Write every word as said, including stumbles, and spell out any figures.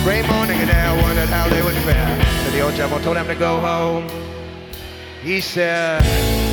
Great morning and I wondered how they would fare. So the old devil told him to go home. He said,